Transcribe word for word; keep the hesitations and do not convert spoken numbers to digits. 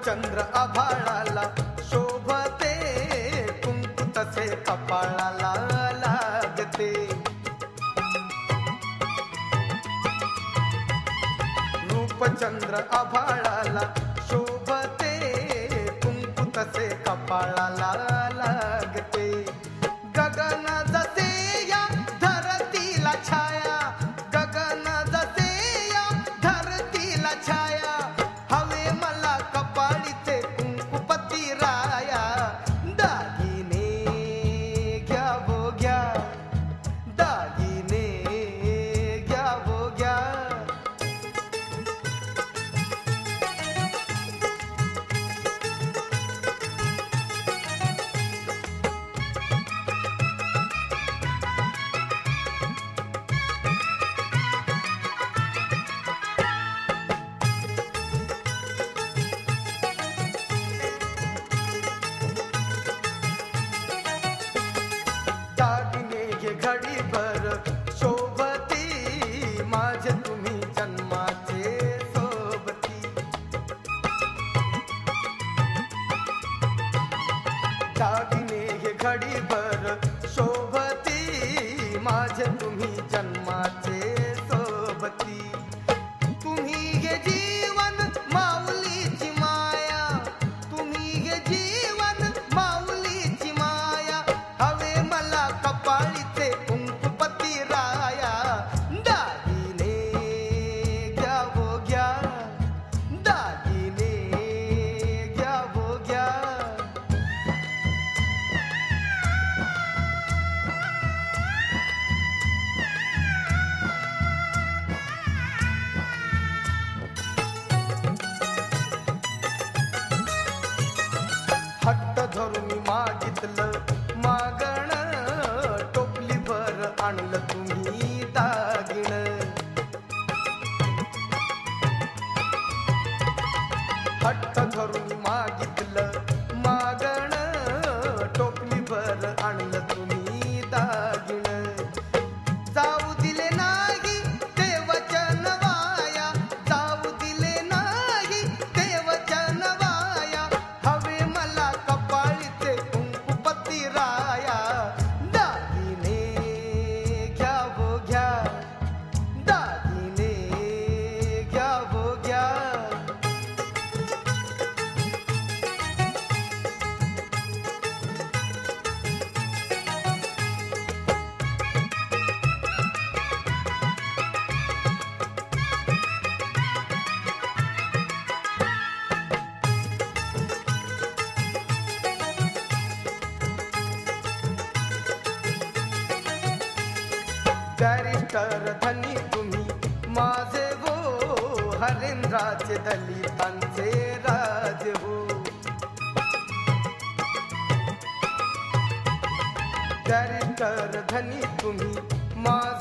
रूपचंद्र आभाळाला शोभते, कुंकू तसे कपाळाला लागते. रूपचंद्र आभाळाला शोभते, कुंकू तसे कपाळाला लागते. गगन जसे या धरतीला छाया, गगन जसे या धरतीला छाया, हवे मला कपाळीचे कुंकुपती राया. दागिने घ्यावो घ्या, दागिने घ्यावो घ्या. दागिने घे घडीभर शोभती, माझे तुम्ही जन्माचे सोबती. दागिने घे घडीभर शोभती, माझे तुम्ही जन्माचे सोबती. तुम्ही घे जीवन माऊलीची माया, तुम्ही घे जीवन माऊलीची माया, हवे मला कपाळीचे कुंकुपती राया. दागिने घ्यावो घ्या, दागिने घ्यावो घ्या. हट्ट धरून मागितलं मागण, टोपली भर आणलं तुम्ही दागिण. हट्ट धरून मागितलं मागण, टोपली भर आणलं तुम्ही दागिण. जाऊ दिले नाही ते वचन वाया, जाऊ दिले नाही ते वचन वाया, हवे मला कपाळीचे कुंकुपती राया. दागिने घ्यावो घ्या, दागिने घ्यावो घ्या. बॅरिस्टर धनी तुम्ही माझे वो, हरेंद्राचे दलितांचे राजे हो. बॅरिस्टर धनी तुम्ही माझे